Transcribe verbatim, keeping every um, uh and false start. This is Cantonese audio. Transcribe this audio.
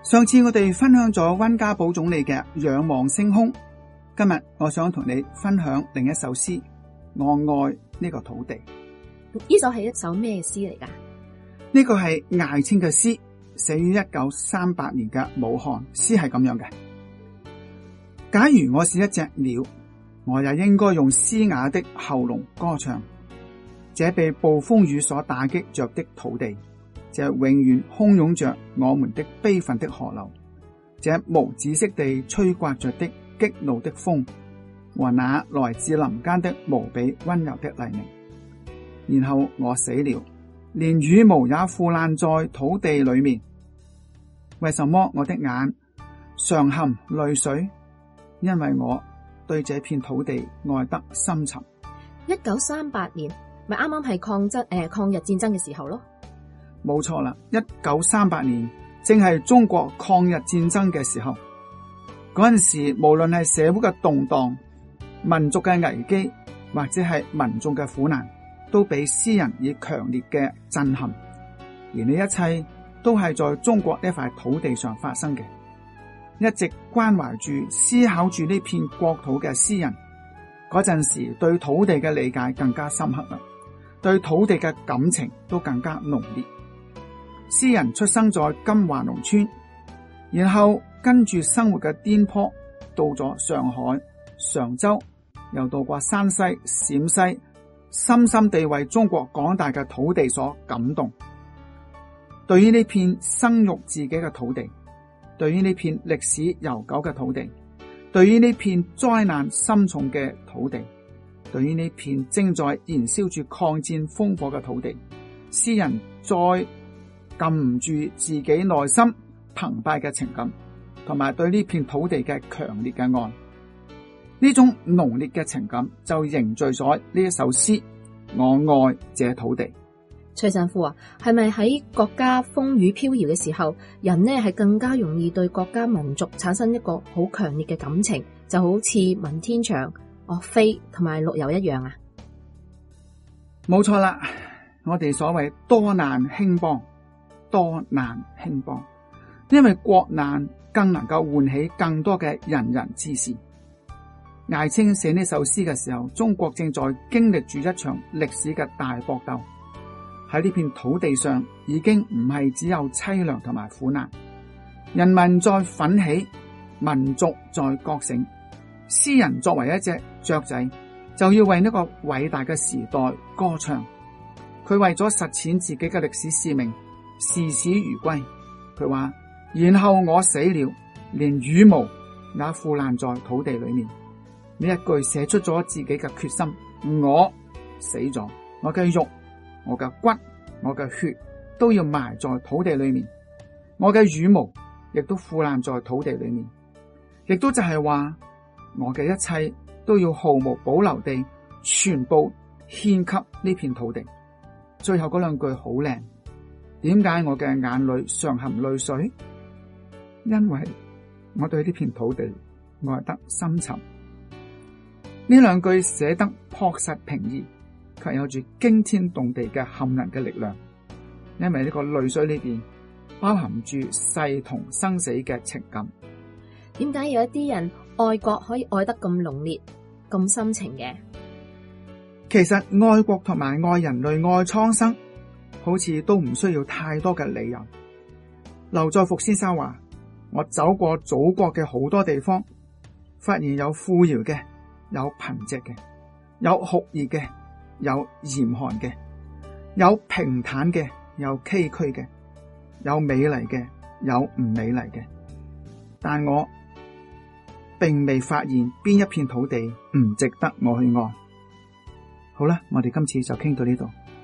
上次我哋分享咗溫家寶總理嘅仰望星空，今日我想同你分享另一首詩，我愛呢個土地。 呢首係一首咩詩嚟㗎？ 呢個係艾青嘅詩，寫於一九三八年嘅武漢。詩係咁樣嘅：假如我是一隻鳥，我也應該用嘶啞的喉嚨歌唱。這被暴風雨所打擊着的土地，這永遠洶湧着我們的悲憤的河流，這無止息地吹刮着的激怒的風，和那來自林間的無比溫柔的黎明。然後我死了，連羽毛也腐爛在土地裏面。為什麼我的眼常含淚水？因為我對這片土地愛得深沉。 一九三八年咪啱啱係抗爭誒抗日戰爭嘅時候咯。 冇錯啦，一九三八年正係中國抗日戰爭嘅時候。嗰陣時，無論係社會嘅動盪、民族嘅危機，或者係民眾嘅苦難，都俾詩人以強烈嘅震撼。而呢一切都係在中國呢塊土地上發生嘅。一直關懷住、思考住呢片國土嘅詩人，嗰陣時對土地嘅理解更加深刻啦，對土地嘅感情都更加濃烈。詩人出生在金華農村，然後跟住生活嘅顛簸，到咗上海、常州，又到過山西、陝西，深深地為中國廣大嘅土地所感動。對於呢片生育自己嘅土地，對於呢片歷史悠久嘅土地，對於呢片災難深重嘅土地，對於呢片正在燃燒住抗戰烽火嘅土地，詩人再禁唔住自己內心澎湃嘅情感，同埋對呢片土地嘅強烈嘅愛，呢種濃烈嘅情感就凝聚咗呢一首詩《我愛這土地》。 徐神父啊，係咪喺國家風雨飄搖嘅時候，人呢係更加容易對國家民族產生一個好強烈嘅感情，就好似文天祥、岳飛同埋陸游一樣啊？ 冇錯啦，我哋所謂多難興邦。多難興邦，因為國難更能夠喚起更多嘅仁人志士。艾青寫呢首詩嘅時候，中國正在經歷住一場歷史嘅大搏鬥。喺呢片土地上，已經唔係只有淒涼同埋苦難，人民在奮起，民族在覺醒。詩人作為一隻雀仔，就要為呢個偉大嘅時代歌唱。佢為咗實踐自己嘅歷史使命，視死如歸。佢話，然後我死了，連羽毛也腐爛在土地裏面。呢一句寫出咗自己嘅決心。我死咗，我嘅肉、我嘅骨、我嘅血都要埋在土地裏面，我嘅羽毛亦都腐爛在土地裏面，亦都就係話，我嘅一切都要毫無保留地全部獻給呢片土地。最後嗰兩句好靚。點解我嘅眼裏常含淚水？因為我對呢片土地愛得深沉。呢兩句寫得樸實平易，卻有住驚天動地嘅撼人嘅力量。因為呢個淚水裏邊包含住世同生死嘅情感。 點解有一啲人愛國可以愛得咁濃烈、咁深情嘅？ 其實愛國同埋愛人類、愛蒼生，好似都唔需要太多嘅理由。劉在福先生話，我走過祖國嘅好多地方，發現有富饒嘅，有貧瘠嘅，有酷熱嘅，有嚴寒嘅，有平坦嘅，有崎嶇嘅，有美麗嘅，有唔美麗嘅。但我並未發現邊一片土地唔值得我去愛。好啦，我哋今次就傾到呢度。